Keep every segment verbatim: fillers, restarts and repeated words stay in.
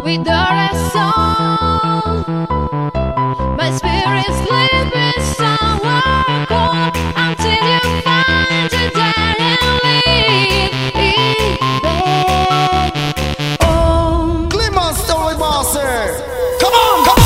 with our song. My spirit's living somewhere cold until you find it there and leave it there. Oh, Glimmer Story Master. Come on, come on.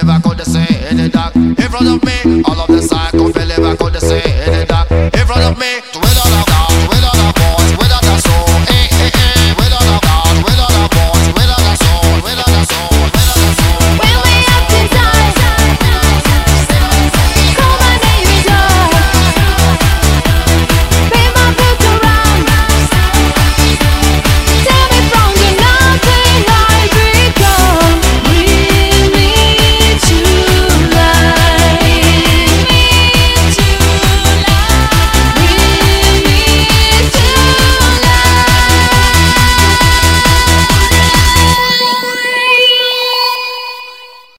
In front of me, all of the psycho feel if I could say in the dark. In front of me,